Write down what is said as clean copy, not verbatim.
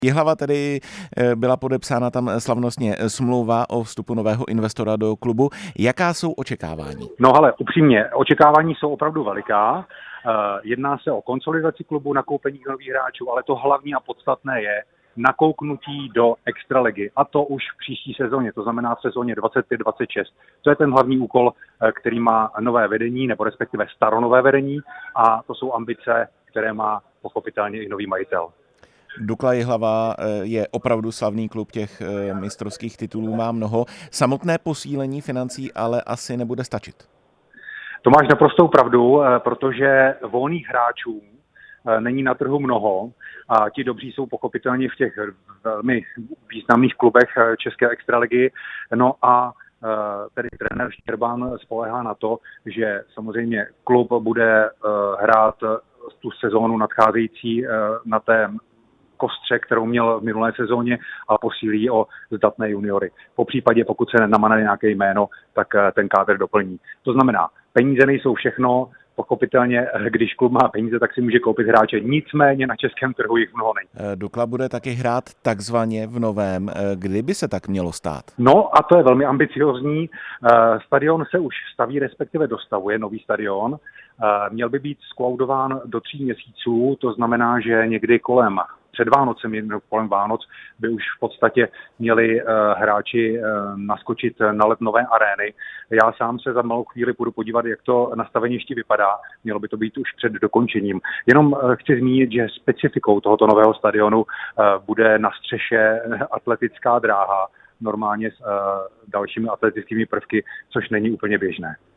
Jihlava tedy byla podepsána tam slavnostně smlouva o vstupu nového investora do klubu. Jaká jsou očekávání? No ale upřímně, očekávání jsou opravdu veliká. Jedná se o konsolidaci klubu, nakoupení nových hráčů, ale to hlavní a podstatné je nakouknutí do extraligy. A to už v příští sezóně, to znamená v sezóně 25-26. To je ten hlavní úkol, který má nové vedení, nebo respektive staronové vedení, a to jsou ambice, které má pochopitelně i nový majitel. Dukla Jihlava je opravdu slavný klub, těch mistrovských titulů má mnoho. Samotné posílení financí ale asi nebude stačit. To máš naprostou pravdu, protože volných hráčů není na trhu mnoho a ti dobří jsou pochopitelně v těch velmi významných klubech české extraligy. No a tedy trenér Štěrban spoléhá na to, že samozřejmě klub bude hrát tu sezónu nadcházející na té kostře, kterou měl v minulé sezóně, a posílí o zdatné juniory. Po případě, pokud se namane nějaké jméno, tak ten kádr doplní. To znamená, peníze nejsou všechno, pochopitelně, když klub má peníze, tak si může koupit hráče. Nicméně na českém trhu jich mnoho není. Dukla bude taky hrát takzvaně v novém. Kdy by se tak mělo stát? No a to je velmi ambiciozní. Stadion se už staví, respektive dostavuje nový stadion. Měl by být skolaudován do 3 měsíců, to znamená, že někdy před Vánocem, kolem Vánoc, by už v podstatě měli hráči naskočit na let nové arény. Já sám se za malou chvíli půjdu podívat, jak to nastavení ještě vypadá. Mělo by to být už před dokončením. Jenom chci zmínit, že specifikou tohoto nového stadionu bude na střeše atletická dráha, normálně s dalšími atletickými prvky, což není úplně běžné.